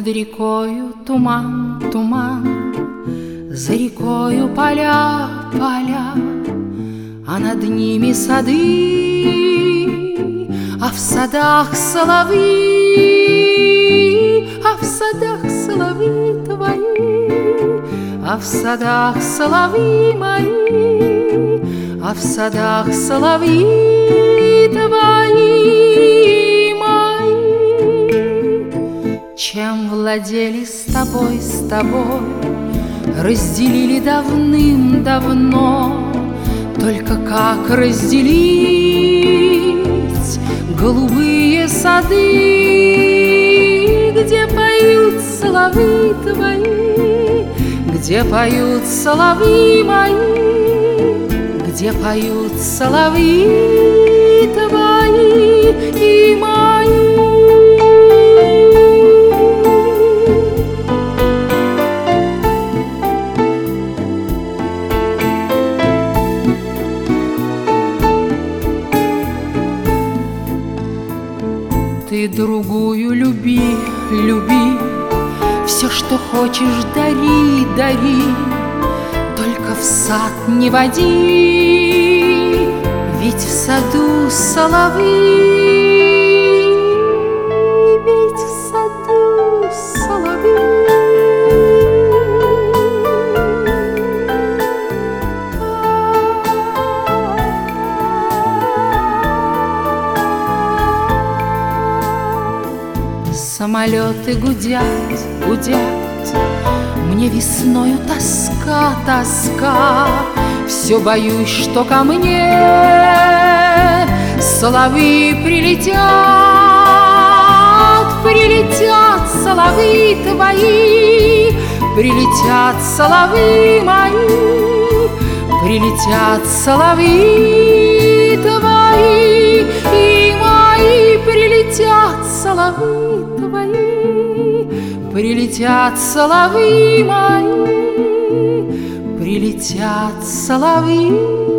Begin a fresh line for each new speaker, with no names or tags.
Над рекою туман, туман, за рекою поля, поля, а над ними сады, а в садах соловьи, а в садах соловьи твои, а в садах соловьи мои, а в садах соловьи твои мои. Чем владели с тобой, разделили давным-давно. Только как разделить голубые сады, где поют соловьи твои, где поют соловьи мои, где поют соловьи твои и мои. Ты другую люби, люби, все, что хочешь, дари, дари, только в сад не води, ведь в саду соловьи, ведь в саду соловьи. Самолеты гудят, гудят, мне весною тоска, тоска. Все боюсь, что ко мне соловьи прилетят, прилетят соловьи твои, прилетят соловьи мои, прилетят соловьи твои и мои, прилетят соловьи твои, прилетят соловьи мои, прилетят соловьи.